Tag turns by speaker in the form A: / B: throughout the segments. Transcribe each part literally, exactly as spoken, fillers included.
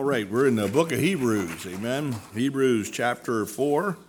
A: right, we're in the book of Hebrews, amen. Hebrews chapter four,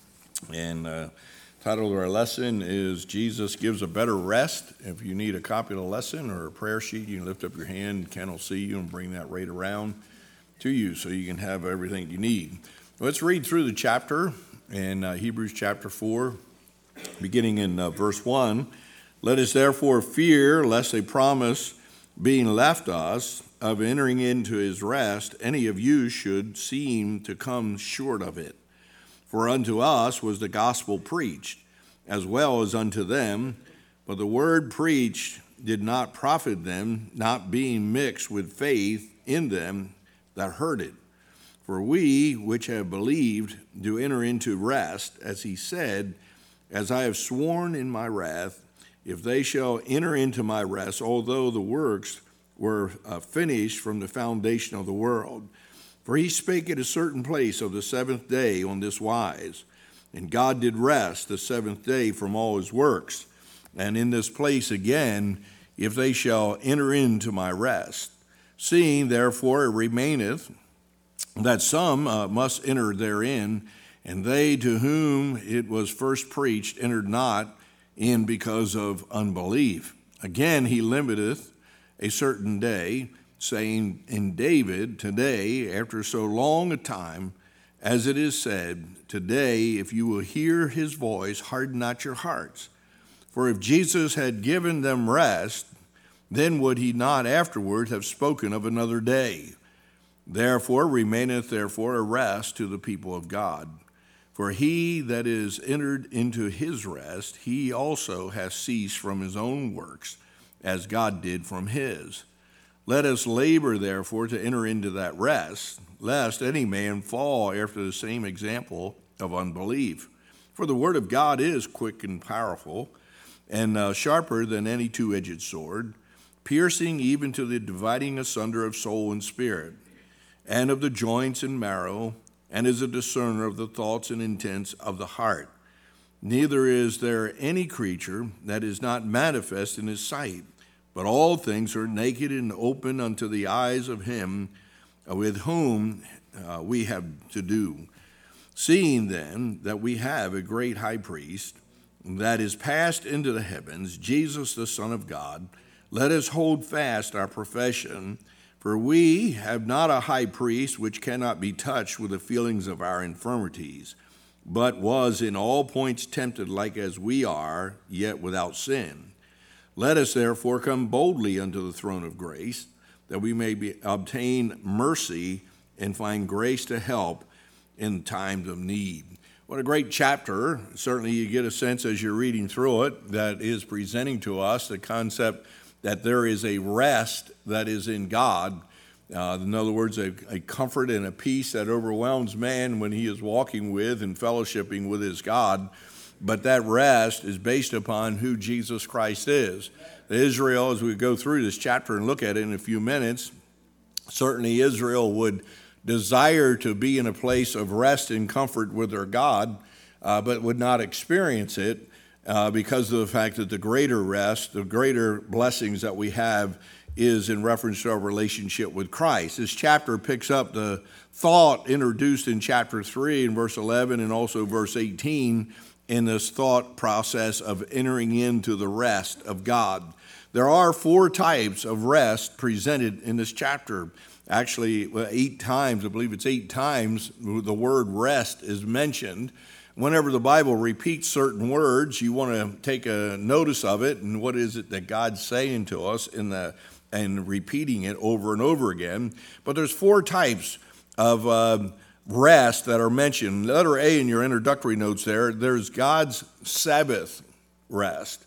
A: and uh, title of our lesson is Jesus Gives a Better Rest. If you need a copy of the lesson or a prayer sheet, you can lift up your hand, Ken will see you and bring that right around to you so you can have everything you need. Let's read through the chapter in uh, Hebrews chapter four, beginning in uh, verse one. Let us therefore fear lest a promise being left us of entering into his rest, any of you should seem to come short of it. For unto us was the gospel preached, as well as unto them, but the word preached did not profit them, not being mixed with faith in them that heard it. For we which have believed do enter into rest, as he said, as I have sworn in my wrath, if they shall enter into my rest, although the works were uh, finished from the foundation of the world. For he spake at a certain place of the seventh day on this wise, and God did rest the seventh day from all his works. And in this place again, if they shall enter into my rest. Seeing therefore it remaineth that some uh, must enter therein, and they to whom it was first preached entered not in because of unbelief. Again he limiteth a certain day, saying in David, today, after so long a time, as it is said, today, if you will hear his voice, harden not your hearts. For if Jesus had given them rest, then would he not afterward have spoken of another day. Therefore remaineth therefore a rest to the people of God. For he that is entered into his rest, he also hath ceased from his own works, as God did from his. Let us labor, therefore, to enter into that rest, lest any man fall after the same example of unbelief. For the word of God is quick and powerful, and uh, sharper than any two-edged sword, piercing even to the dividing asunder of soul and spirit, and of the joints and marrow, and is a discerner of the thoughts and intents of the heart. Neither is there any creature that is not manifest in his sight, but all things are naked and open unto the eyes of him with whom uh, we have to do. Seeing then that we have a great high priest that is passed into the heavens, Jesus the Son of God, let us hold fast our profession. For we have not a high priest which cannot be touched with the feelings of our infirmities, but was in all points tempted like as we are, yet without sin. Let us therefore come boldly unto the throne of grace, that we may be, obtain mercy and find grace to help in times of need. What a great chapter. Certainly you get a sense as you're reading through it that is presenting to us the concept that there is a rest that is in God. Uh, in other words, a, a comfort and a peace that overwhelms man when he is walking with and fellowshipping with his God. But that rest is based upon who Jesus Christ is. Israel, as we go through this chapter and look at it in a few minutes, certainly Israel would desire to be in a place of rest and comfort with their God, uh, but would not experience it uh, because of the fact that the greater rest, the greater blessings that we have is in reference to our relationship with Christ. This chapter picks up the thought introduced in chapter three in verse eleven and also verse eighteen in this thought process of entering into the rest of God. There are four types of rest presented in this chapter. Actually, eight times, I believe it's eight times, the word rest is mentioned. Whenever the Bible repeats certain words, you want to take a notice of it and what is it that God's saying to us in the and repeating it over and over again. But there's four types of uh, rest that are mentioned. Letter A in your introductory notes there, there's God's Sabbath rest.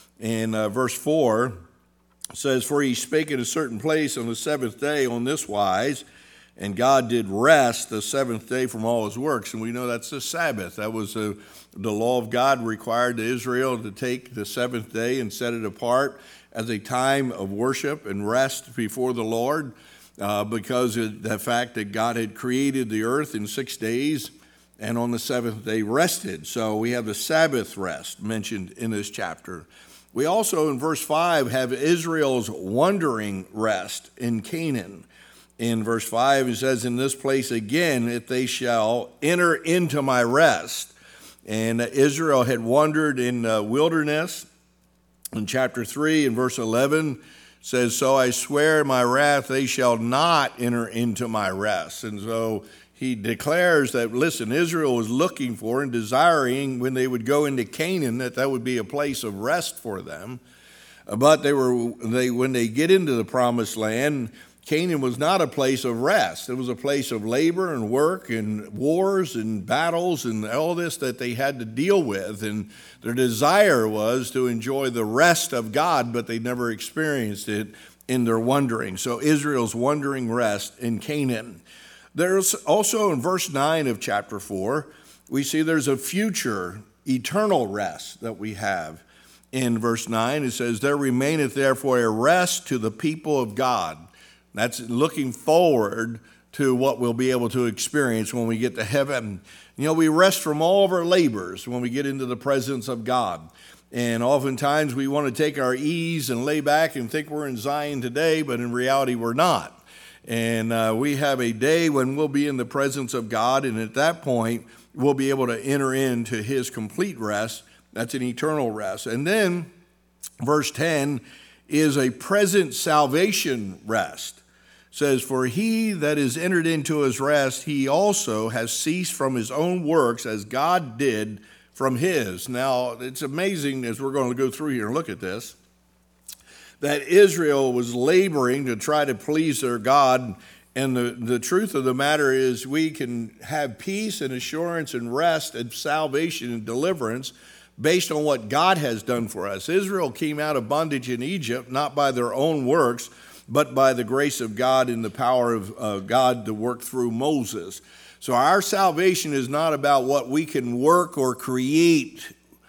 A: In uh, verse four, it says, for he spake at a certain place on the seventh day on this wise, and God did rest the seventh day from all his works. And we know that's the Sabbath. That was a, the law of God required Israel to take the seventh day and set it apart as a time of worship and rest before the Lord. Uh, because of the fact that God had created the earth in six days and on the seventh day rested. So we have the Sabbath rest mentioned in this chapter. We also, in verse five, have Israel's wandering rest in Canaan. In verse five, it says, in this place again, if they shall enter into my rest. And Israel had wandered in the wilderness. In chapter three, in verse eleven, says, so I swear in my wrath, they shall not enter into my rest. And so he declares that, listen, Israel was looking for and desiring when they would go into Canaan, that that would be a place of rest for them. But they were, they when they get into the promised land, Canaan was not a place of rest. It was a place of labor and work and wars and battles and all this that they had to deal with. And their desire was to enjoy the rest of God, but they never experienced it in their wandering. So Israel's wandering rest in Canaan. There's also in verse nine of chapter four, we see there's a future eternal rest that we have. In verse nine, it says, there remaineth therefore a rest to the people of God. That's looking forward to what we'll be able to experience when we get to heaven. You know, we rest from all of our labors when we get into the presence of God. And oftentimes we want to take our ease and lay back and think we're in Zion today, but in reality we're not. And uh, we have a day when we'll be in the presence of God, and at that point we'll be able to enter into his complete rest. That's an eternal rest. And then verse ten is a present salvation rest. It says, for he that is entered into his rest, he also has ceased from his own works as God did from his. Now, it's amazing as we're going to go through here and look at this, that Israel was laboring to try to please their God. And the, the truth of the matter is we can have peace and assurance and rest and salvation and deliverance based on what God has done for us. Israel came out of bondage in Egypt, not by their own works, but by the grace of God and the power of uh, God to work through Moses. So our salvation is not about what we can work or create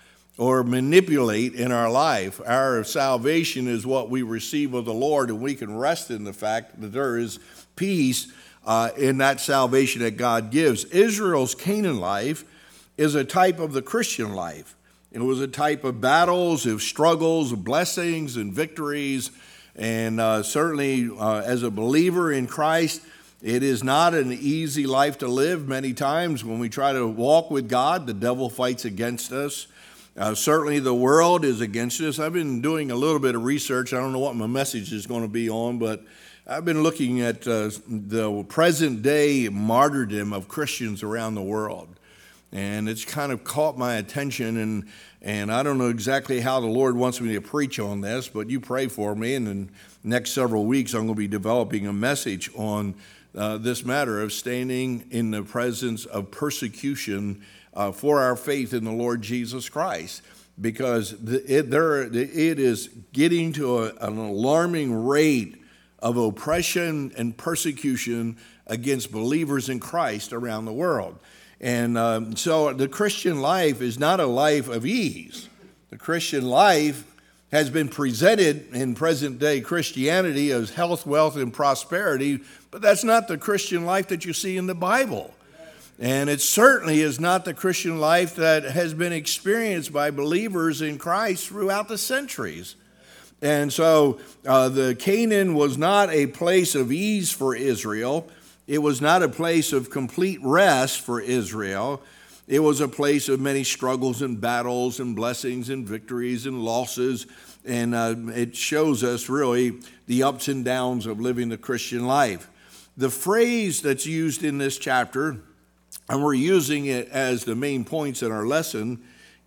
A: or manipulate in our life. Our salvation is what we receive of the Lord, and we can rest in the fact that there is peace uh, in that salvation that God gives. Israel's Canaan life is a type of the Christian life. It was a type of battles, of struggles, of blessings and victories. And uh, certainly uh, as a believer in Christ, it is not an easy life to live. Many times when we try to walk with God, the devil fights against us. Uh, certainly the world is against us. I've been doing a little bit of research. I don't know what my message is going to be on, but I've been looking at uh, the present day martyrdom of Christians around the world. And it's kind of caught my attention, and, and I don't know exactly how the Lord wants me to preach on this, but you pray for me, and in the next several weeks I'm going to be developing a message on uh, this matter of standing in the presence of persecution uh, for our faith in the Lord Jesus Christ, because the, it, there, it is getting to a, an alarming rate of oppression and persecution against believers in Christ around the world. And um, so the Christian life is not a life of ease. The Christian life has been presented in present-day Christianity as health, wealth, and prosperity, but that's not the Christian life that you see in the Bible. And it certainly is not the Christian life that has been experienced by believers in Christ throughout the centuries. And so uh, the Canaan was not a place of ease for Israel. It was not a place of complete rest for Israel. It was a place of many struggles and battles and blessings and victories and losses. And uh, it shows us really the ups and downs of living the Christian life. The phrase that's used in this chapter, and we're using it as the main points in our lesson,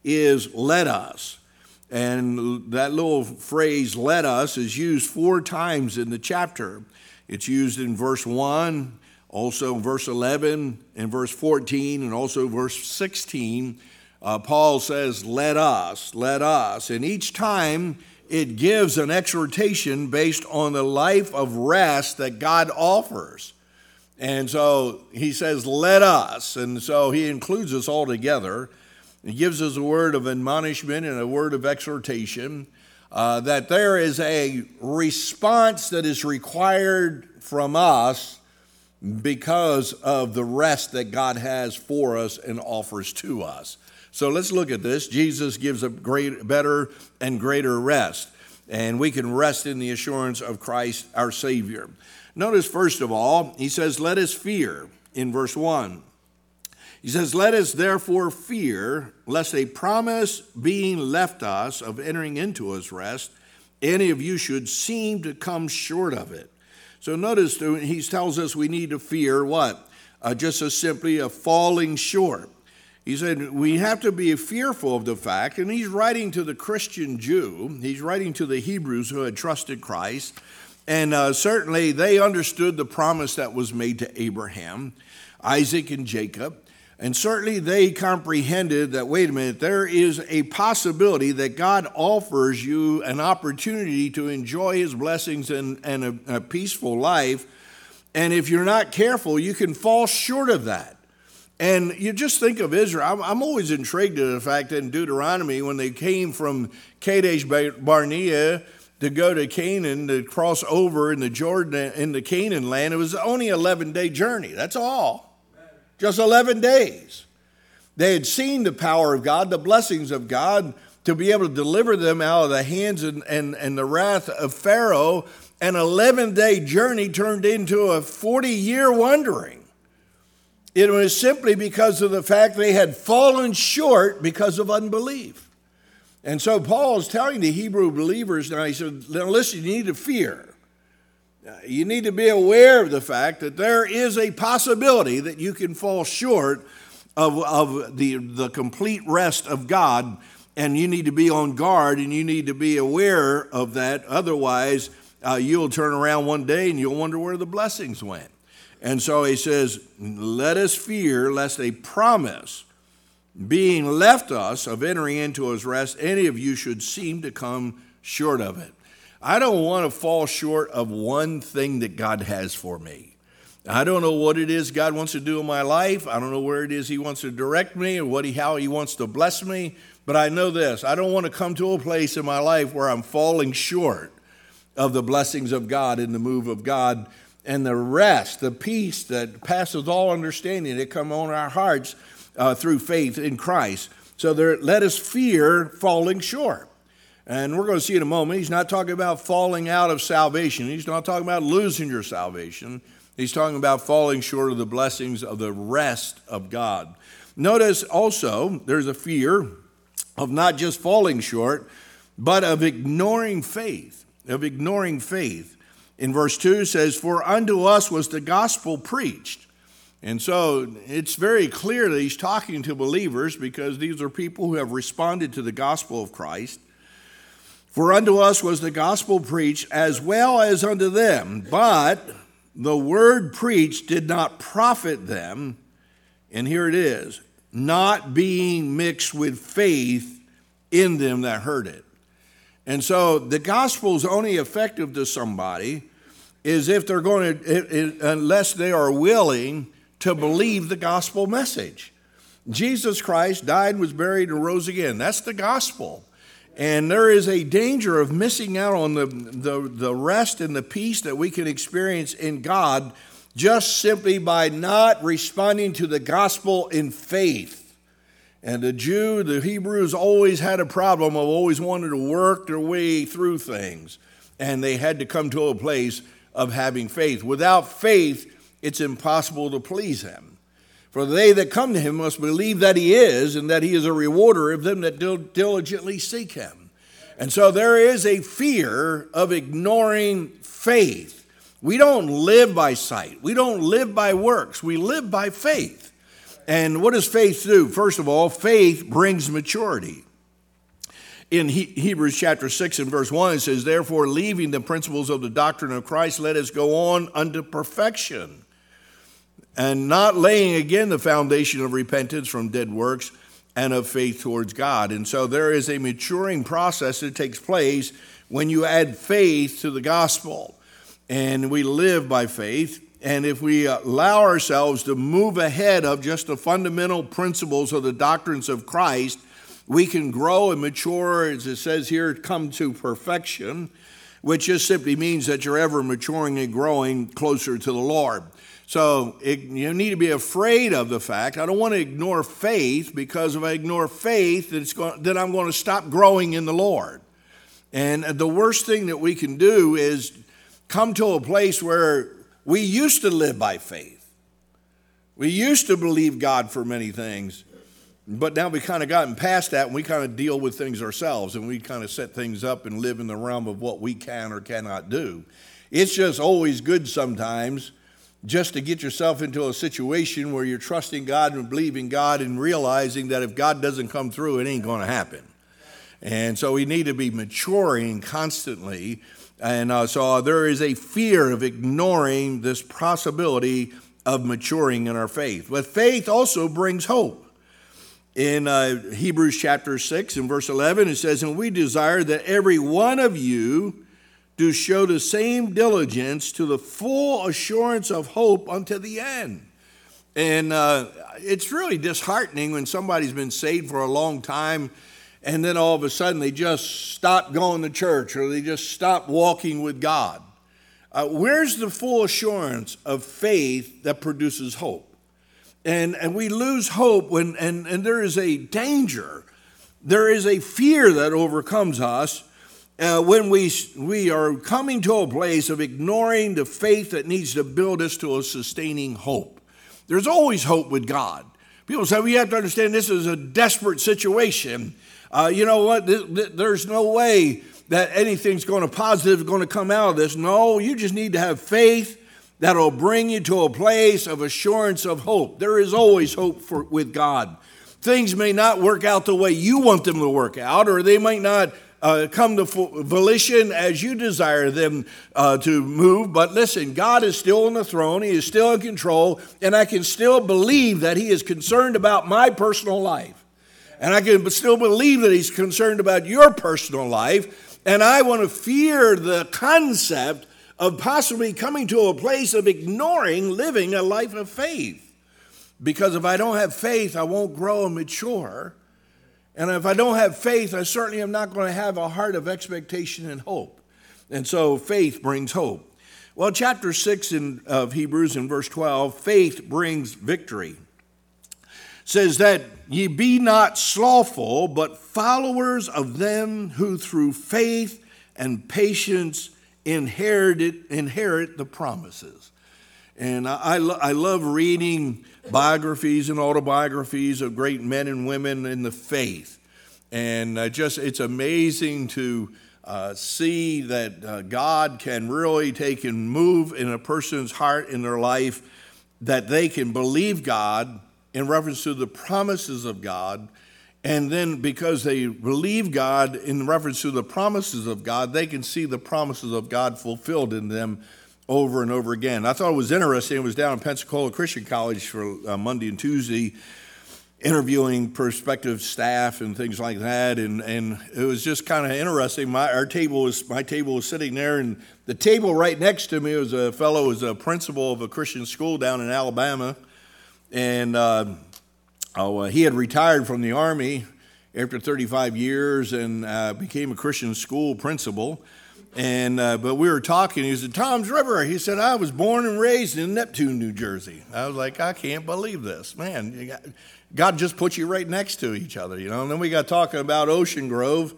A: is let us. And that little phrase, let us, is used four times in the chapter. It's used in verse one, also in verse eleven, and verse fourteen, and also verse sixteen. Uh, Paul says, let us, let us. And each time it gives an exhortation based on the life of rest that God offers. And so he says, let us. And so he includes us all together. He gives us a word of admonishment and a word of exhortation, uh, that there is a response that is required from us because of the rest that God has for us and offers to us. So let's look at this. Jesus gives a great, better and greater rest, and we can rest in the assurance of Christ our Savior. Notice, first of all, he says, let us fear in verse one. He says, let us therefore fear, lest a promise being left us of entering into his rest, any of you should seem to come short of it. So notice he tells us we need to fear what? Uh, just as simply a falling short. He said we have to be fearful of the fact, and he's writing to the Christian Jew, he's writing to the Hebrews who had trusted Christ, and uh, certainly they understood the promise that was made to Abraham, Isaac, and Jacob. And certainly they comprehended that, wait a minute, there is a possibility that God offers you an opportunity to enjoy his blessings and, and a, a peaceful life. And if you're not careful, you can fall short of that. And you just think of Israel. I'm, I'm always intrigued at the fact that in Deuteronomy, when they came from Kadesh Barnea to go to Canaan, to cross over in the Jordan, in the Canaan land, it was only an eleven-day journey. That's all. Just eleven days. They had seen the power of God, the blessings of God, to be able to deliver them out of the hands and, and, and the wrath of Pharaoh. An eleven-day journey turned into a forty-year wandering. It was simply because of the fact they had fallen short because of unbelief. And so Paul is telling the Hebrew believers now, he said, now listen, you need to fear. You need to be aware of the fact that there is a possibility that you can fall short of, of the, the complete rest of God, and you need to be on guard and you need to be aware of that. Otherwise, uh, you'll turn around one day and you'll wonder where the blessings went. And so he says, let us fear lest a promise being left us of entering into his rest, any of you should seem to come short of it. I don't want to fall short of one thing that God has for me. I don't know what it is God wants to do in my life. I don't know where it is he wants to direct me or what he, how he wants to bless me. But I know this, I don't want to come to a place in my life where I'm falling short of the blessings of God and the move of God and the rest, the peace that passes all understanding that come on our hearts uh, through faith in Christ. So there, let us fear falling short. And we're going to see in a moment, he's not talking about falling out of salvation. He's not talking about losing your salvation. He's talking about falling short of the blessings of the rest of God. Notice also, there's a fear of not just falling short, but of ignoring faith, of ignoring faith. In verse two it says, for unto us was the gospel preached. And so it's very clear that he's talking to believers because these are people who have responded to the gospel of Christ. For unto us was the gospel preached as well as unto them, but the word preached did not profit them. And here it is, not being mixed with faith in them that heard it. And so the gospel is only effective to somebody is if they're going to, it, it, unless they are willing to believe the gospel message. Jesus Christ died, was buried, and rose again. That's the gospel. And there is a danger of missing out on the, the, the rest and the peace that we can experience in God just simply by not responding to the gospel in faith. And the Jew, the Hebrews always had a problem of always wanting to work their way through things. And they had to come to a place of having faith. Without faith, it's impossible to please him. For they that come to him must believe that he is, and that he is a rewarder of them that diligently seek him. And so there is a fear of ignoring faith. We don't live by sight. We don't live by works. We live by faith. And what does faith do? First of all, faith brings maturity. In he- Hebrews chapter six and verse one, it says, therefore, leaving the principles of the doctrine of Christ, let us go on unto perfection, and not laying again the foundation of repentance from dead works and of faith towards God. And so there is a maturing process that takes place when you add faith to the gospel. And we live by faith. And if we allow ourselves to move ahead of just the fundamental principles of the doctrines of Christ, we can grow and mature, as it says here, come to perfection, which just simply means that you're ever maturing and growing closer to the Lord. So it, you need to be afraid of the fact, I don't want to ignore faith, because if I ignore faith, then, it's going, then I'm going to stop growing in the Lord. And the worst thing that we can do is come to a place where we used to live by faith. We used to believe God for many things, but now we kind of gotten past that and we kind of deal with things ourselves and we kind of set things up and live in the realm of what we can or cannot do. It's just always good sometimes just to get yourself into a situation where you're trusting God and believing God and realizing that if God doesn't come through, it ain't going to happen. And so we need to be maturing constantly. And uh, so there is a fear of ignoring this possibility of maturing in our faith. But faith also brings hope. In uh, Hebrews chapter six and verse eleven, it says, "And we desire that every one of you do show the same diligence to the full assurance of hope unto the end." And uh, it's really disheartening when somebody's been saved for a long time and then all of a sudden they just stop going to church or they just stop walking with God. Uh, where's the full assurance of faith that produces hope? And, and we lose hope when, and, and there is a danger. There is a fear that overcomes us Uh, when we we are coming to a place of ignoring the faith that needs to build us to a sustaining hope. There's always hope with God. People say, well, you have to understand this is a desperate situation. Uh, you know what? Th- th- there's no way that anything's going to positive going to come out of this. No, you just need to have faith that'll bring you to a place of assurance of hope. There is always hope for with God. Things may not work out the way you want them to work out, or they might not Uh, come to volition as you desire them uh, to move. But listen, God is still on the throne. He is still in control. And I can still believe that he is concerned about my personal life. And I can still believe that he's concerned about your personal life. And I want to fear the concept of possibly coming to a place of ignoring living a life of faith. Because if I don't have faith, I won't grow and mature. And if I don't have faith, I certainly am not going to have a heart of expectation and hope. And so faith brings hope. Well, chapter six in, of Hebrews in verse twelve, faith brings victory. It says that ye be not slothful, but followers of them who through faith and patience inherited, inherit the promises. And I, I, lo- I love reading biographies and autobiographies of great men and women in the faith. And uh, just it's amazing to uh, see that uh, God can really take and move in a person's heart in their life, that they can believe God in reference to the promises of God. And then because they believe God in reference to the promises of God, they can see the promises of God fulfilled in them over and over again. I thought it was interesting. It was down in Pensacola Christian College for uh, Monday and Tuesday, interviewing prospective staff and things like that. And, and it was just kind of interesting. My our table was my table was sitting there, and the table right next to me was a fellow who was a principal of a Christian school down in Alabama, and uh, oh, uh, he had retired from the Army after thirty-five years and uh, became a Christian school principal. And uh, but we were talking. He said, "Tom's River." He said, "I was born and raised in Neptune, New Jersey." I was like, "I can't believe this, man. You got, God just put you right next to each other, you know." And then we got talking about Ocean Grove,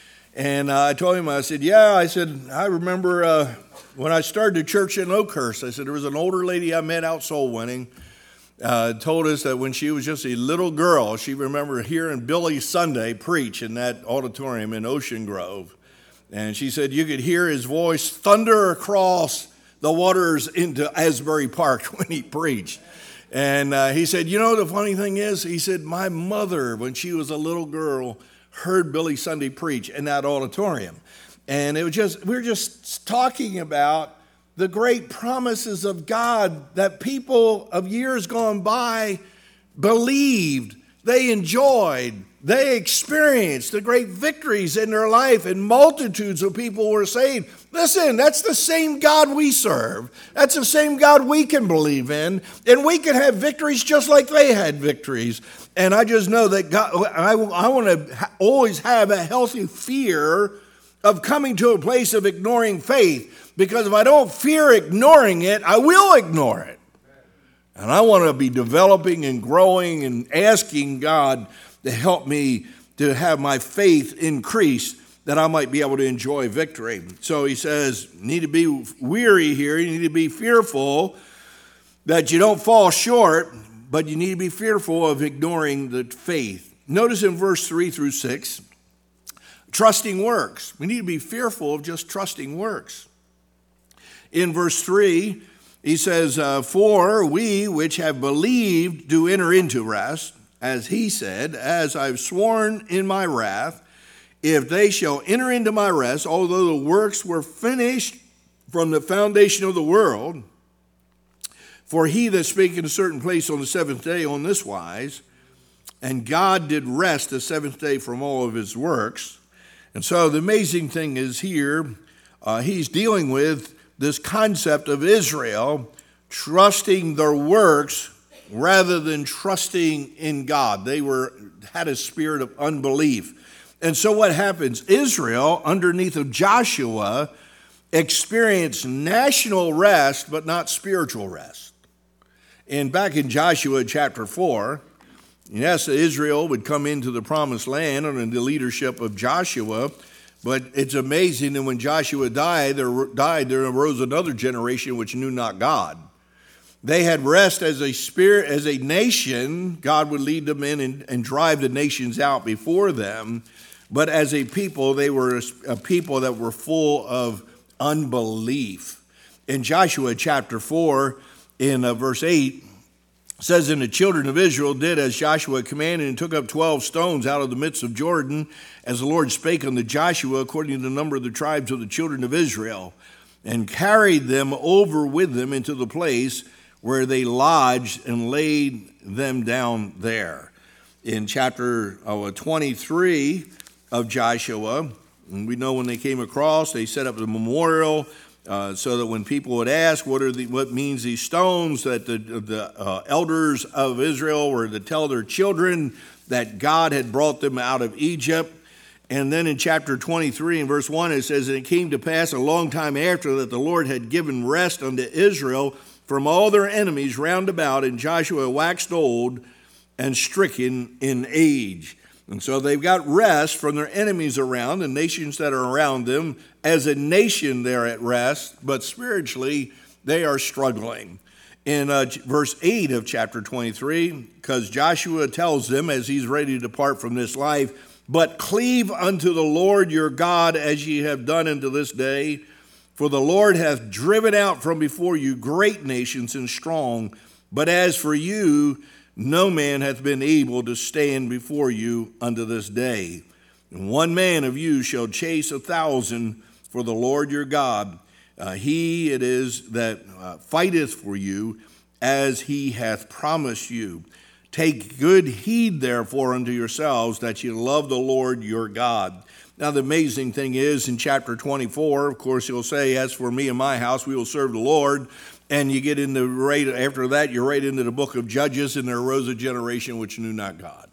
A: and uh, I told him, I said, "Yeah," I said, "I remember uh, when I started the church in Oakhurst." I said, "There was an older lady I met out soul winning, uh, told us that when she was just a little girl, she remembered hearing Billy Sunday preach in that auditorium in Ocean Grove." And she said you could hear his voice thunder across the waters into Asbury Park when he preached. And uh, he said, you know, the funny thing is, he said, my mother, when she was a little girl, heard Billy Sunday preach in that auditorium. And it was just, we were just talking about the great promises of God that people of years gone by believed, they enjoyed, they experienced the great victories in their life, and multitudes of people were saved. Listen, that's the same God we serve. That's the same God we can believe in, and we can have victories just like they had victories. And I just know that God, I, I want to ha- always have a healthy fear of coming to a place of ignoring faith, because if I don't fear ignoring it, I will ignore it. And I want to be developing and growing and asking God to help me to have my faith increase that I might be able to enjoy victory. So he says, you need to be weary here. You need to be fearful that you don't fall short, but you need to be fearful of ignoring the faith. Notice in verse three through six, trusting works. We need to be fearful of just trusting works. In verse three, he says, uh, for we which have believed do enter into rest, as he said, as I've sworn in my wrath, if they shall enter into my rest, although the works were finished from the foundation of the world, for he that spake in a certain place on the seventh day on this wise, and God did rest the seventh day from all of his works. And so the amazing thing is here, uh, he's dealing with this concept of Israel trusting their works rather than trusting in God. They were had a spirit of unbelief. And so what happens? Israel, underneath of Joshua, experienced national rest, but not spiritual rest. And back in Joshua chapter four, yes, Israel would come into the promised land under the leadership of Joshua, but it's amazing that when Joshua died, there died, there arose another generation which knew not God. They had rest as a spirit, as a nation. God would lead them in and, and drive the nations out before them. But as a people, they were a people that were full of unbelief. In Joshua chapter four, in uh, verse eight, says, and the children of Israel did as Joshua commanded, and took up twelve stones out of the midst of Jordan, as the Lord spake unto Joshua, according to the number of the tribes of the children of Israel, and carried them over with them into the place where they lodged, and laid them down there. In chapter uh, twenty-three of Joshua, and we know when they came across, they set up the memorial, Uh, so that when people would ask what are the what means these stones, that the the uh, elders of Israel were to tell their children that God had brought them out of Egypt. And then in chapter twenty-three and verse one, it says, and it came to pass a long time after that the Lord had given rest unto Israel from all their enemies round about, and Joshua waxed old and stricken in age. And so they've got rest from their enemies around, the nations that are around them. As a nation, they're at rest, but spiritually, they are struggling. In uh, verse eight of chapter twenty-three, because Joshua tells them as he's ready to depart from this life, but cleave unto the Lord your God as ye have done unto this day, for the Lord hath driven out from before you great nations and strong, but as for you, no man hath been able to stand before you unto this day. And one man of you shall chase a thousand for the Lord your God. Uh, he it is that uh, fighteth for you, as he hath promised you. Take good heed therefore unto yourselves, that you love the Lord your God. Now the amazing thing is, in chapter twenty-four, of course, he'll say, as for me and my house, we will serve the Lord. And you get into right after that, you're right into the book of Judges, and there arose a generation which knew not God.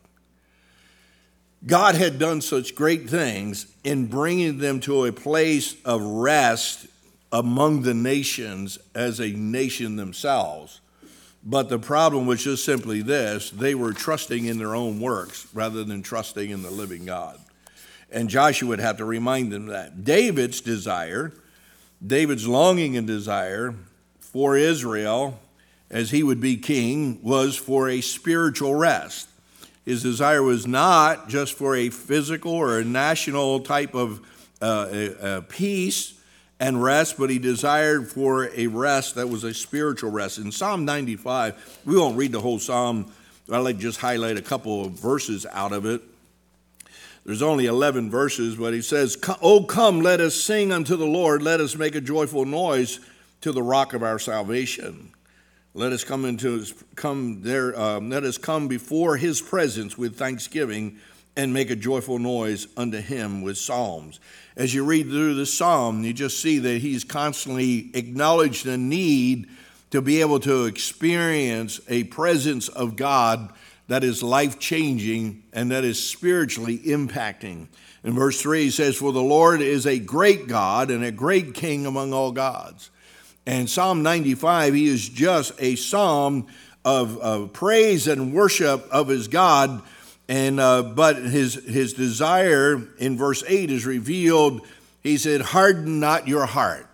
A: God had done such great things in bringing them to a place of rest among the nations as a nation themselves. But the problem was just simply this: they were trusting in their own works rather than trusting in the living God. And Joshua would have to remind them that. David's desire, David's longing and desire for Israel, as he would be king, was for a spiritual rest. His desire was not just for a physical or a national type of uh, a, a peace and rest, but he desired for a rest that was a spiritual rest. In Psalm ninety-five, we won't read the whole psalm. I'd like to just highlight a couple of verses out of it. There's only eleven verses, but he says, "O come, let us sing unto the Lord. Let us make a joyful noise to the rock of our salvation. Let us come into come there. Um, let us come before his presence with thanksgiving, and make a joyful noise unto him with psalms." As you read through the psalm, you just see that he's constantly acknowledged the need to be able to experience a presence of God that is life-changing and that is spiritually impacting. In verse three, he says, "For the Lord is a great God and a great King among all gods." And Psalm ninety-five, he is just a psalm of, of praise and worship of his God. And uh, but his his desire in verse eight is revealed. He said, harden not your heart.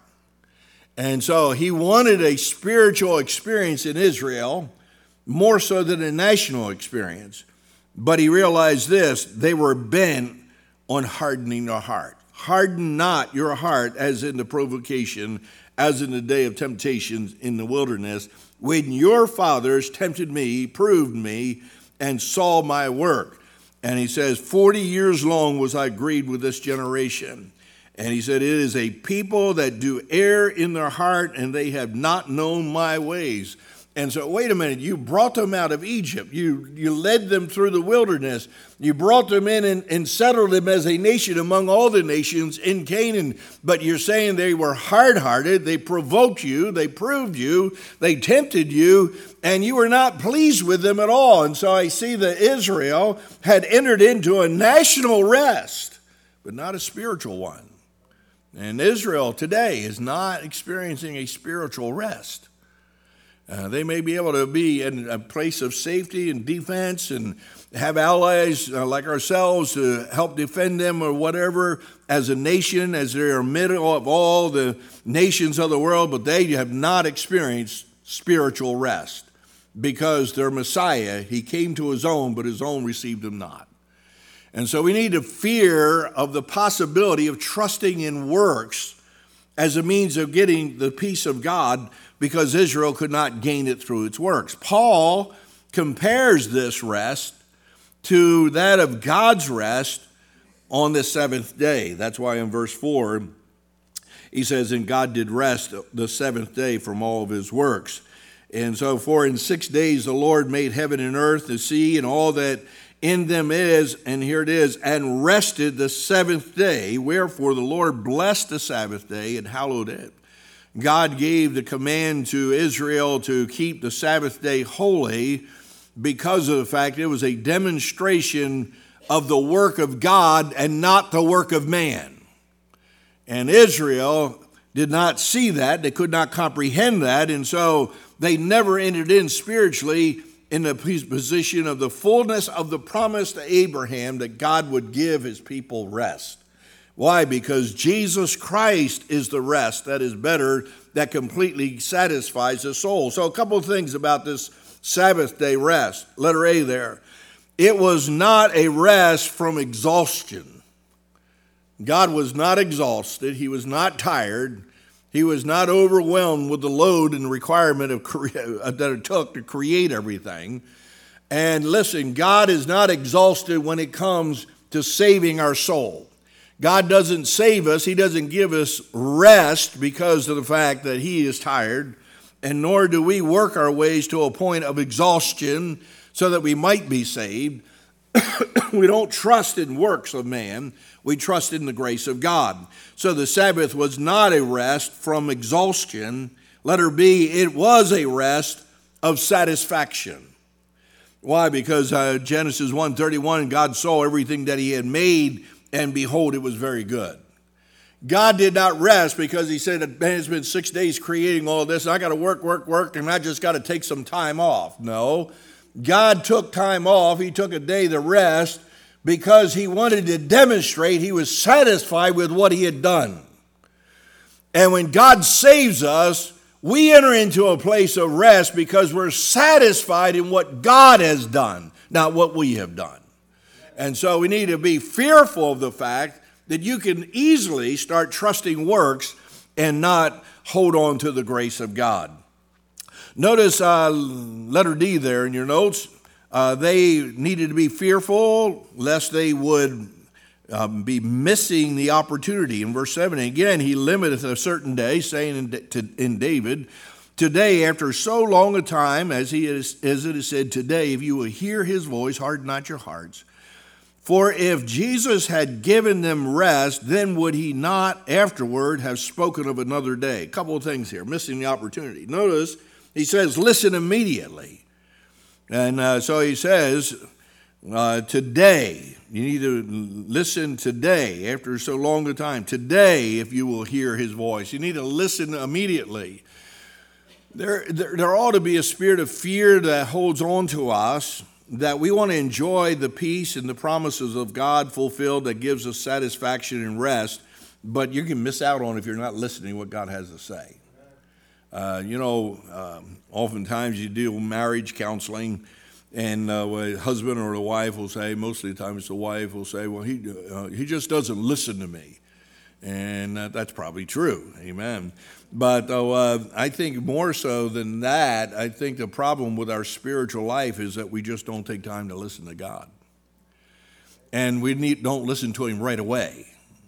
A: And so he wanted a spiritual experience in Israel, more so than a national experience. But he realized this, they were bent on hardening their heart. Harden not your heart as in the provocation, as in the day of temptations in the wilderness, when your fathers tempted me, proved me, and saw my work. And he says, forty years long was I grieved with this generation. And he said, it is a people that do err in their heart, and they have not known my ways. And so, wait a minute, you brought them out of Egypt. You you led them through the wilderness. You brought them in and, and settled them as a nation among all the nations in Canaan. But you're saying they were hard-hearted. They provoked you. They proved you. They tempted you. And you were not pleased with them at all. And so I see that Israel had entered into a national rest, but not a spiritual one. And Israel today is not experiencing a spiritual rest. Uh, they may be able to be in a place of safety and defense and have allies uh, like ourselves to help defend them or whatever as a nation, as they are middle of all the nations of the world, but they have not experienced spiritual rest because their Messiah, he came to his own, but his own received him not. And so we need to fear of the possibility of trusting in works as a means of getting the peace of God, because Israel could not gain it through its works. Paul compares this rest to that of God's rest on the seventh day. That's why in verse four, he says, and God did rest the seventh day from all of his works. And so for in six days the Lord made heaven and earth, the sea, and all that in them is, and here it is, and rested the seventh day. Wherefore the Lord blessed the Sabbath day and hallowed it. God gave the command to Israel to keep the Sabbath day holy because of the fact it was a demonstration of the work of God and not the work of man. And Israel did not see that. They could not comprehend that. And so they never entered in spiritually in the position of the fullness of the promise to Abraham that God would give his people rest. Why? Because Jesus Christ is the rest that is better, that completely satisfies the soul. So a couple of things about this Sabbath day rest. Letter A there. It was not a rest from exhaustion. God was not exhausted. He was not tired. He was not overwhelmed with the load and the requirement of cre- that it took to create everything. And listen, God is not exhausted when it comes to saving our soul. God doesn't save us. He doesn't give us rest because of the fact that he is tired. And nor do we work our ways to a point of exhaustion so that we might be saved. We don't trust in works of man. We trust in the grace of God. So the Sabbath was not a rest from exhaustion. Letter B, it was a rest of satisfaction. Why? Because uh, Genesis one thirty-one, God saw everything that he had made, and behold, it was very good. God did not rest because he said, man, it's been six days creating all this, and I got to work, work, work, and I just got to take some time off. No, God took time off. He took a day to rest because he wanted to demonstrate he was satisfied with what he had done. And when God saves us, we enter into a place of rest because we're satisfied in what God has done, not what we have done. And so we need to be fearful of the fact that you can easily start trusting works and not hold on to the grace of God. Notice uh, letter D there in your notes. Uh, they needed to be fearful lest they would um, be missing the opportunity. In verse seven, again, he limiteth a certain day, saying in, to, in David, today, after so long a time, as, he is, as it is said, today, if you will hear his voice, harden not your hearts. For if Jesus had given them rest, then would he not afterward have spoken of another day? A couple of things here, missing the opportunity. Notice, he says, listen immediately. And uh, so he says, uh, today, you need to listen today, after so long a time. Today, if you will hear his voice. You need to listen immediately. There, there, there ought to be a spirit of fear that holds on to us that we want to enjoy the peace and the promises of God fulfilled that gives us satisfaction and rest, but you can miss out on if you're not listening to what God has to say. Uh, you know, um, oftentimes you deal with marriage counseling, and uh, the husband or the wife will say, most of the time it's the wife will say, well, he, uh, he just doesn't listen to me. And uh, that's probably true, amen. But uh, I think more so than that, I think the problem with our spiritual life is that we just don't take time to listen to God. And we need, don't listen to him right away.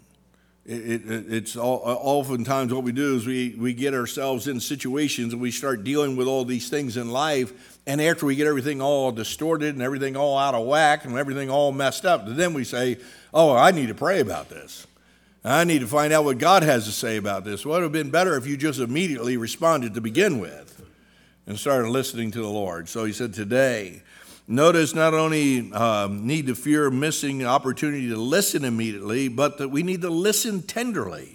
A: It, it, it's all, oftentimes what we do is we, we get ourselves in situations and we start dealing with all these things in life, and after we get everything all distorted and everything all out of whack and everything all messed up, then we say, oh, I need to pray about this. I need to find out what God has to say about this. Well, it would have been better if you just immediately responded to begin with and started listening to the Lord. So he said today, notice not only um, need to fear missing the opportunity to listen immediately, but that we need to listen tenderly.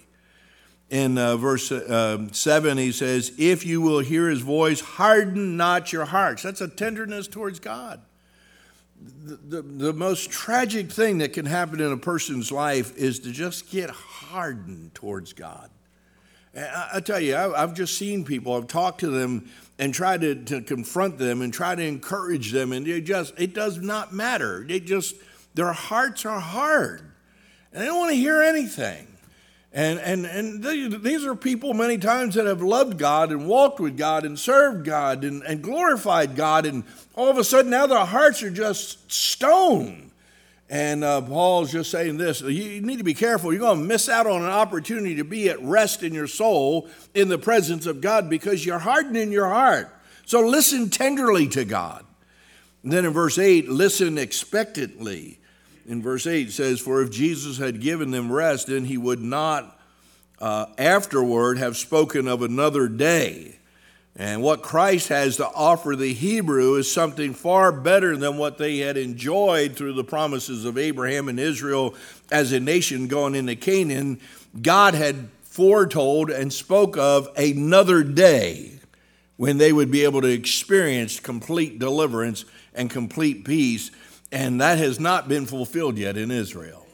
A: In uh, verse uh, seven, he says, if you will hear his voice, harden not your hearts. That's a tenderness towards God. The, the, the most tragic thing that can happen in a person's life is to just get hardened towards God. And I, I tell you, I, I've just seen people, I've talked to them and tried to, to confront them and try to encourage them, and they just, it does not matter. They just, their hearts are hard, and they don't want to hear anything. And, and, and these are people many times that have loved God and walked with God and served God and, and glorified God, and all of a sudden now their hearts are just stone. And uh, Paul's just saying this, you need to be careful. You're going to miss out on an opportunity to be at rest in your soul in the presence of God because you're hardening your heart. So listen tenderly to God. And then in verse eight, listen expectantly. In verse eight it says, for if Jesus had given them rest, then he would not uh, afterward have spoken of another day. And what Christ has to offer the Hebrew is something far better than what they had enjoyed through the promises of Abraham and Israel as a nation going into Canaan. God had foretold and spoke of another day when they would be able to experience complete deliverance and complete peace. And that has not been fulfilled yet in Israel.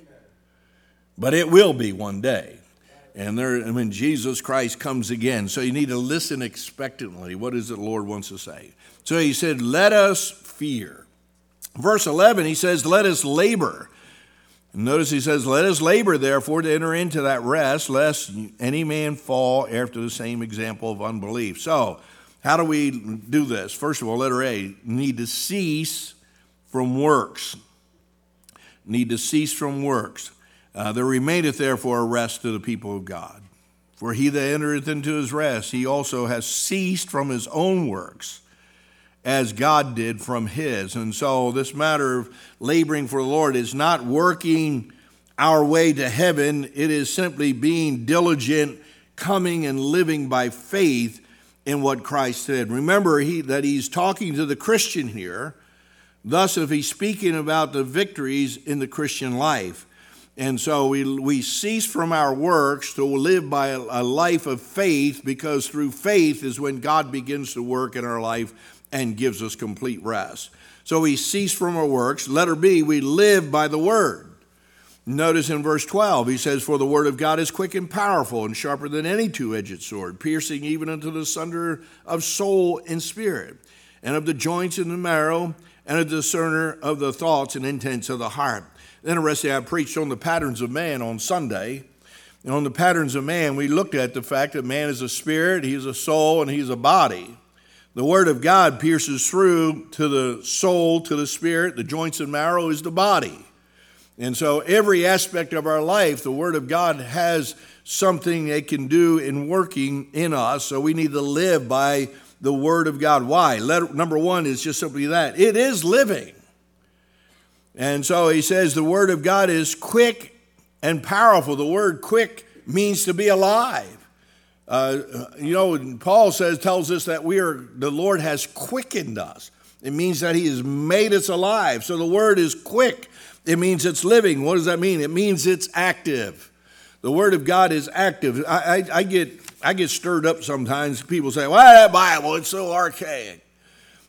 A: But it will be one day. And there, when Jesus Christ comes again. So you need to listen expectantly. What is it the Lord wants to say? So he said, let us fear. Verse eleven, he says, let us labor. And notice he says, let us labor, therefore, to enter into that rest, lest any man fall after the same example of unbelief. So how do we do this? First of all, letter A, need to cease from works. Need to cease from works. Uh, there remaineth therefore a rest to the people of God. For he that entereth into his rest, he also has ceased from his own works, as God did from his. And so this matter of laboring for the Lord is not working our way to heaven. It is simply being diligent, coming and living by faith in what Christ said. Remember he, that he's talking to the Christian here. Thus, if he's speaking about the victories in the Christian life. And so we, we cease from our works to live by a, a life of faith, because through faith is when God begins to work in our life and gives us complete rest. So we cease from our works. Letter B, we live by the word. Notice in verse twelve, he says, for the word of God is quick and powerful and sharper than any two-edged sword, piercing even unto the sunder of soul and spirit, and of the joints and the marrow, and a discerner of the thoughts and intents of the heart. Interesting, I preached on the patterns of man on Sunday. And on the patterns of man, we looked at the fact that man is a spirit, he's a soul, and he's a body. The word of God pierces through to the soul, to the spirit. The joints and marrow is the body. And so every aspect of our life, the word of God has something it can do in working in us. So we need to live by the word of God. Why? Letter, number one is just simply that. It is living. And so he says the word of God is quick and powerful. The word quick means to be alive. Uh, you know, Paul says, tells us that we are, the Lord has quickened us. It means that he has made us alive. So the word is quick. It means it's living. What does that mean? It means it's active. The word of God is active. I, I, I get I get stirred up sometimes. People say, well, that Bible, it's so archaic.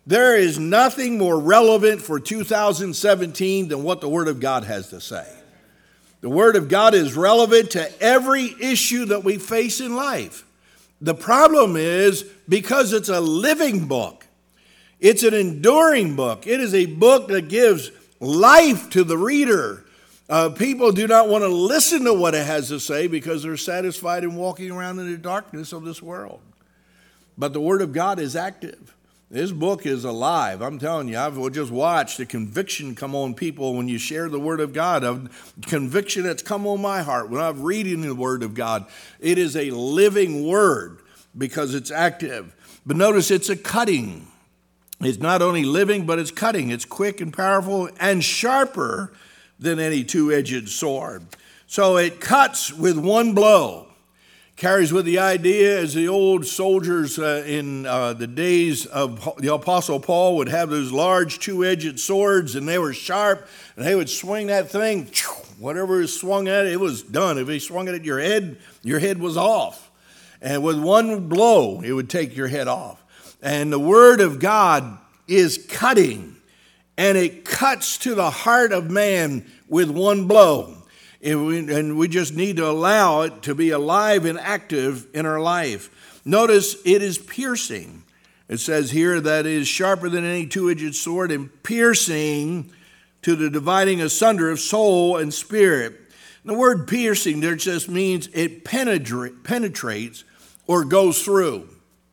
A: There is nothing more relevant for two thousand seventeen than what the Word of God has to say. The Word of God is relevant to every issue that we face in life. The problem is, because it's a living book, it's an enduring book. It is a book that gives life to the reader. Uh, people do not want to listen to what it has to say because they're satisfied in walking around in the darkness of this world. But the Word of God is active. This book is alive. I'm telling you, I've just watched the conviction come on people when you share the Word of God. A conviction that's come on my heart when I'm reading the Word of God. It is a living Word because it's active. But notice it's a cutting. It's not only living, but it's cutting. It's quick and powerful and sharper than any two-edged sword. So it cuts with one blow. Carries with the idea, as the old soldiers uh, in uh, the days of the Apostle Paul would have those large two-edged swords, and they were sharp, and they would swing that thing, whatever is swung at it, it was done. If he swung it at your head, your head was off. And with one blow, it would take your head off. And the Word of God is cutting, and it cuts to the heart of man with one blow. And we just need to allow it to be alive and active in our life. Notice it is piercing. It says here that it is sharper than any two-edged sword and piercing to the dividing asunder of soul and spirit. And the word piercing there just means it penetrate, penetrates or goes through.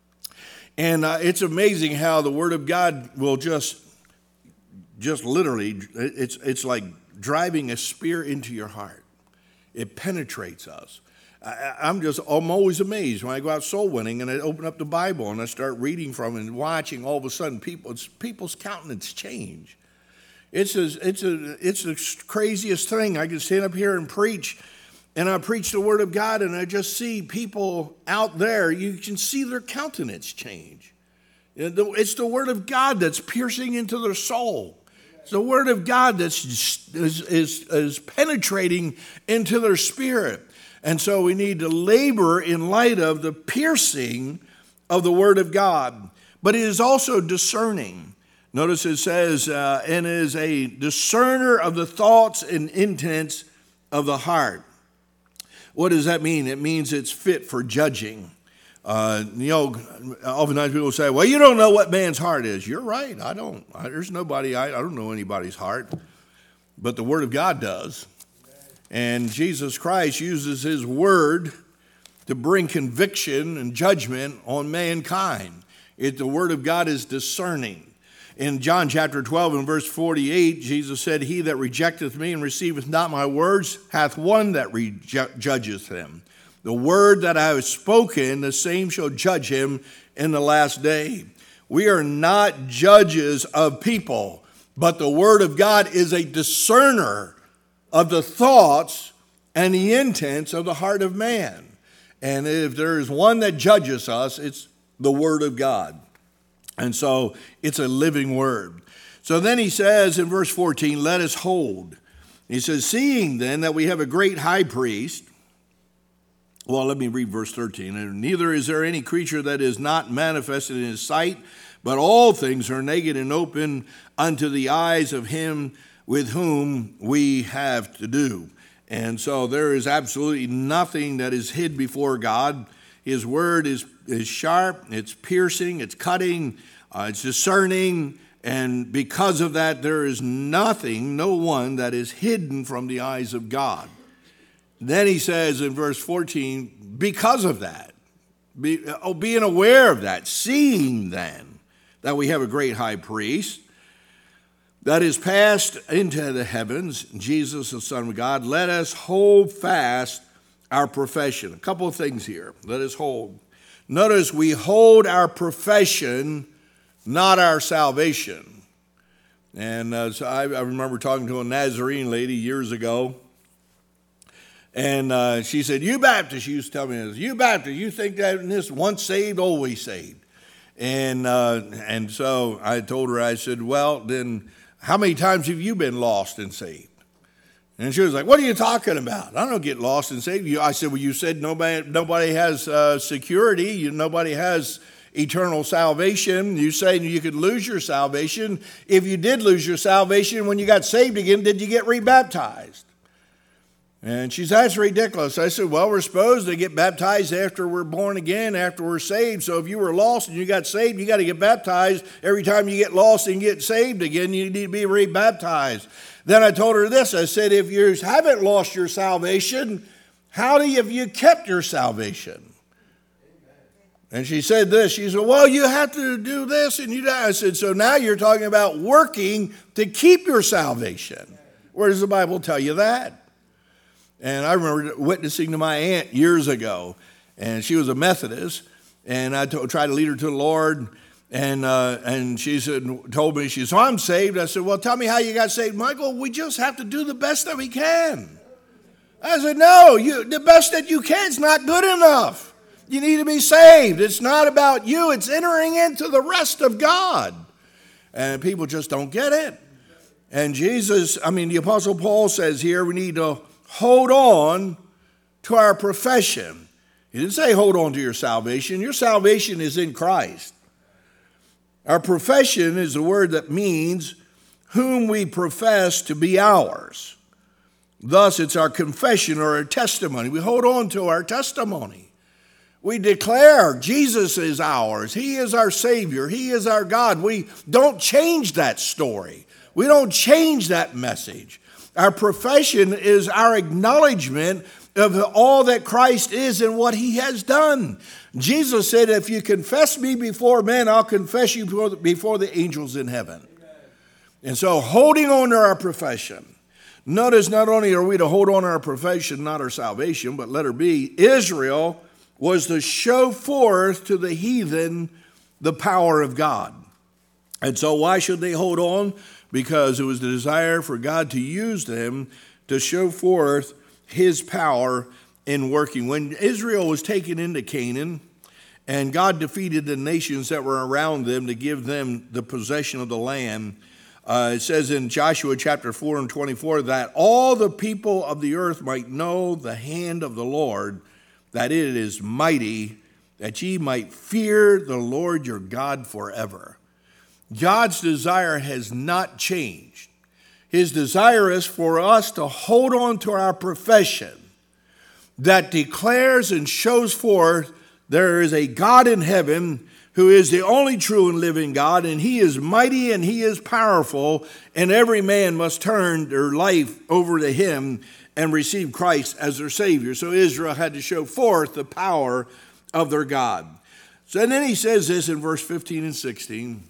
A: And uh, it's amazing how the Word of God will just, just literally, it's, it's like driving a spear into your heart. It penetrates us. I, I'm just, I'm always amazed when I go out soul winning and I open up the Bible and I start reading from it and watching, all of a sudden people, it's, people's countenance change. It's a, it's a, it's the craziest thing. I can stand up here and preach, and I preach the Word of God, and I just see people out there, you can see their countenance change. It's the Word of God that's piercing into their soul. It's the Word of God that's is, is, is penetrating into their spirit. And so we need to labor in light of the piercing of the Word of God. But it is also discerning. Notice it says, uh, and is a discerner of the thoughts and intents of the heart. What does that mean? It means it's fit for judging. Uh, you know, oftentimes people say, well, you don't know what man's heart is. You're right. I don't. I, there's nobody, I, I don't know anybody's heart. But the Word of God does. And Jesus Christ uses His Word to bring conviction and judgment on mankind. It, the Word of God is discerning. In John chapter twelve and verse forty-eight, Jesus said, he that rejecteth me and receiveth not my words hath one that reju- judgeth him. The word that I have spoken, the same shall judge him in the last day. We are not judges of people, but the Word of God is a discerner of the thoughts and the intents of the heart of man. And if there is one that judges us, it's the Word of God. And so it's a living Word. So then he says in verse fourteen, let us hold. He says, seeing then that we have a great high priest. Well, let me read verse thirteen. And neither is there any creature that is not manifested in his sight, but all things are naked and open unto the eyes of him with whom we have to do. And so there is absolutely nothing that is hid before God. His word is, is sharp, it's piercing, it's cutting, uh, it's discerning. And because of that, there is nothing, no one that is hidden from the eyes of God. Then he says in verse fourteen, because of that, be, oh, being aware of that, seeing then that we have a great high priest that is passed into the heavens, Jesus, the Son of God, let us hold fast our profession. A couple of things here. Let us hold. Notice we hold our profession, not our salvation. And uh, so I, I remember talking to a Nazarene lady years ago. And uh, she said, you Baptists, she used to tell me this, you Baptists, you think that in this once saved, always saved. And uh, and so I told her, I said, well, then how many times have you been lost and saved? And she was like, what are you talking about? I don't get lost and saved. I said, well, you said nobody nobody has uh, security. You, nobody has eternal salvation. You say you could lose your salvation. If you did lose your salvation, when you got saved again, did you get rebaptized? And she said, that's ridiculous. I said, well, we're supposed to get baptized after we're born again, after we're saved. So if you were lost and you got saved, you got to get baptized. Every time you get lost and get saved again, you need to be rebaptized. Then I told her this. I said, if you haven't lost your salvation, how do you, have you kept your salvation? And she said this. She said, well, you have to do this and you do that. I said, so now you're talking about working to keep your salvation. Where does the Bible tell you that? And I remember witnessing to my aunt years ago, and she was a Methodist, and I t- tried to lead her to the Lord, and uh, and she said, told me, she said, so I'm saved. I said, well, tell me how you got saved. Michael, we just have to do the best that we can. I said, no, you, the best that you can is not good enough. You need to be saved. It's not about you. It's entering into the rest of God. And people just don't get it. And Jesus, I mean, the Apostle Paul says here, we need to hold on to our profession. He didn't say hold on to your salvation. Your salvation is in Christ. Our profession is a word that means whom we profess to be ours. Thus, it's our confession or our testimony. We hold on to our testimony. We declare Jesus is ours. He is our Savior. He is our God. We don't change that story. We don't change that message. Our profession is our acknowledgement of all that Christ is and what he has done. Jesus said, if you confess me before men, I'll confess you before the, before the angels in heaven. And so holding on to our profession. Notice not only are we to hold on to our profession, not our salvation, but letter B, Israel was to show forth to the heathen the power of God. And so why should they hold on? Because it was the desire for God to use them to show forth his power in working. When Israel was taken into Canaan and God defeated the nations that were around them to give them the possession of the land, uh, it says in Joshua chapter four and twenty-four that all the people of the earth might know the hand of the Lord, that it is mighty, that ye might fear the Lord your God forever. God's desire has not changed. His desire is for us to hold on to our profession that declares and shows forth there is a God in heaven who is the only true and living God, and he is mighty and he is powerful, and every man must turn their life over to him and receive Christ as their Savior. So Israel had to show forth the power of their God. So and then he says this in verse fifteen and sixteen.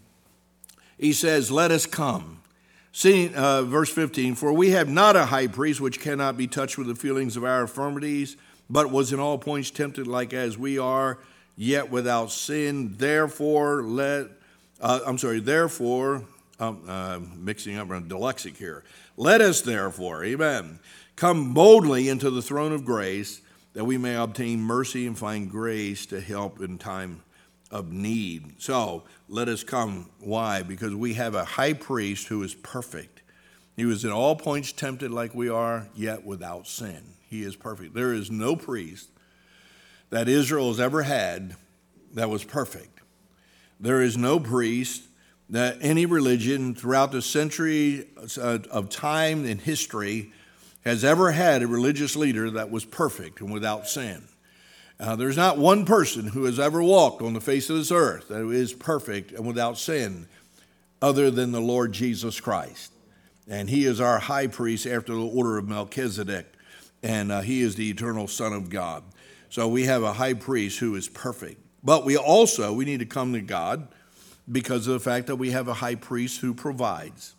A: He says, let us come. See, uh, verse fifteen, for we have not a high priest which cannot be touched with the feelings of our infirmities, but was in all points tempted like as we are, yet without sin. Therefore, let, uh, I'm sorry, therefore, um, uh, mixing up, I'm dyslexic here. Let us therefore, amen, come boldly into the throne of grace that we may obtain mercy and find grace to help in time of need. So let us come. Why? Because we have a high priest who is perfect. He was in all points tempted like we are, yet without sin. He is perfect. There is no priest that Israel has ever had that was perfect. There is no priest that any religion throughout the century of time and history has ever had a religious leader that was perfect and without sin. Uh, there's not one person who has ever walked on the face of this earth that is perfect and without sin other than the Lord Jesus Christ. And he is our high priest after the order of Melchizedek, and uh, he is the eternal Son of God. So we have a high priest who is perfect. But we also, we need to come to God because of the fact that we have a high priest who provides.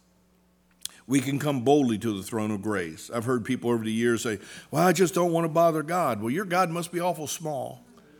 A: We can come boldly to the throne of grace. I've heard people over the years say, well, I just don't want to bother God. Well, your God must be awful small.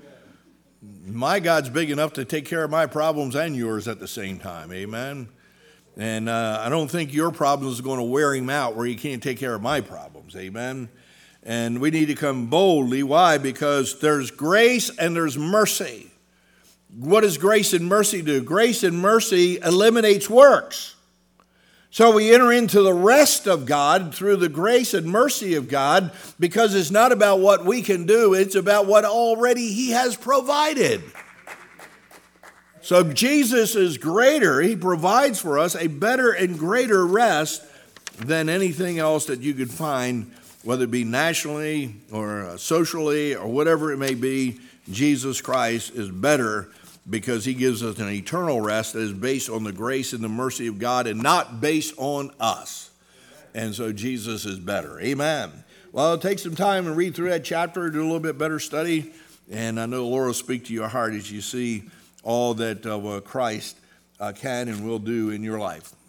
A: My God's big enough to take care of my problems and yours at the same time. Amen. And uh, I don't think your problems are going to wear him out where he can't take care of my problems. Amen. And we need to come boldly. Why? Because there's grace and there's mercy. What does grace and mercy do? Grace and mercy eliminates works. So we enter into the rest of God through the grace and mercy of God because it's not about what we can do. It's about what already he has provided. So Jesus is greater. He provides for us a better and greater rest than anything else that you could find, whether it be nationally or socially or whatever it may be. Jesus Christ is better because he gives us an eternal rest that is based on the grace and the mercy of God and not based on us. And so Jesus is better. Amen. Well, take some time and read through that chapter, do a little bit better study, and I know the Lord will speak to your heart as you see all that uh, Christ uh, can and will do in your life.